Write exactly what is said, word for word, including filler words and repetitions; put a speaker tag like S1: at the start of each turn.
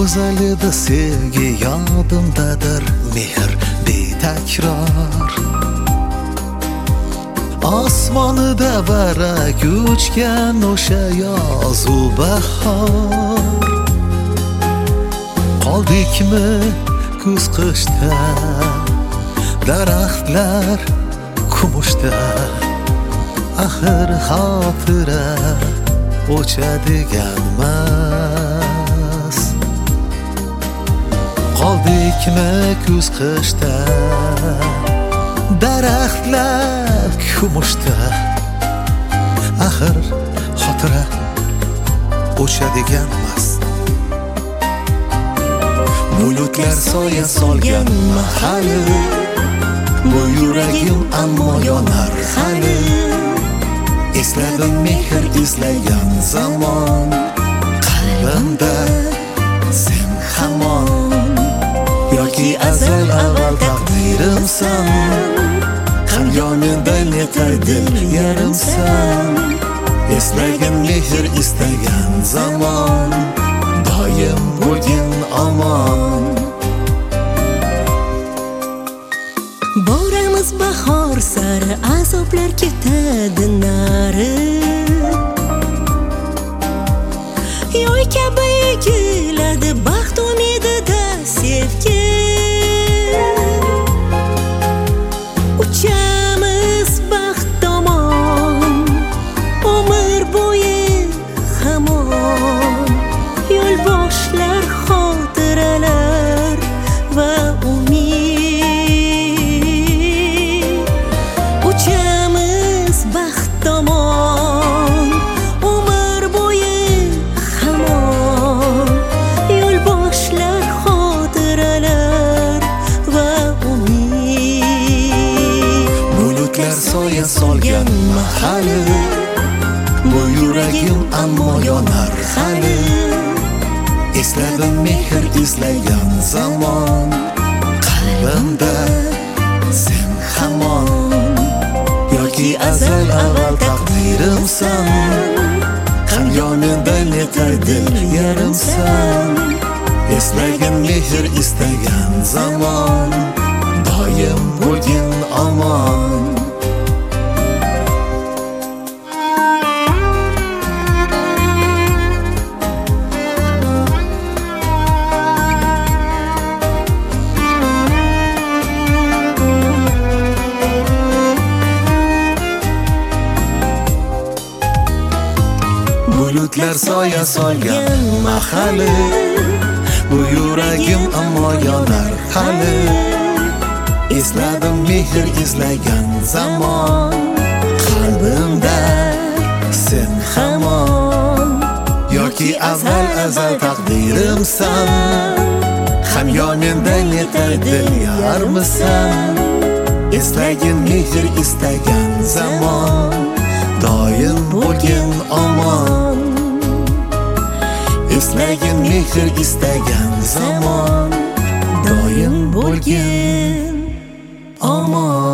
S1: go'zal edi sevgi, yodimdadir mehr betakror. Osmonida barak uchgan o'sha yozu bahor. Qoldikmi kuz qishda, daraxtlar kumushda. Axir xotira o'chadiganmas. Qoldikmi kuz qishda, daraxtlar kumushda. Axir xotira o'chadiganmas. Bulutlar soya solgan mahali, bu yuragim ammo yonar hali. Esladim mehr izlagan zamon, qalbimda sen hamon. Yoki azal avval taqdirimsan, hamyonida netar dil yarimsan. Eslagan mehr istagan zamon, doim bo'lgin omon.
S2: Boramiz bahor sari, azoblar ketadi nari. Yo'l kabi egiladi baxt umidida sevgi. Uchamiz baxt tomon, umr bo'yi hamon. Yo'l boshlar xotiralar va umid. Uchamiz baxt tomon, umr bo'yi hamon. Yo'l boshlar xotiralar va umid.
S1: Bulutlar soya solgan mahali, bu yuragim ammo yonar hali. Esladim mehr izlagan zamon, qalbimda sen hamon. Yoki azal avval taqdirimsan, hamyonida netar dil yarimsan. Eslagan mehr istagan zamon, doim bo'lgin omon. Bulutlar soya solgan mahali, bu yuragim ammo yonar hali. Esladim mehr izlagan zamon, qalbimda sen hamon. Yoki azal azal taqdirimsan, hamyonimda netar dil yarmisan. Eslagin mehr istagan zamon, doim bo'lgin omon. Eslagin mehr istagan zamon, doim bo'lgin omon.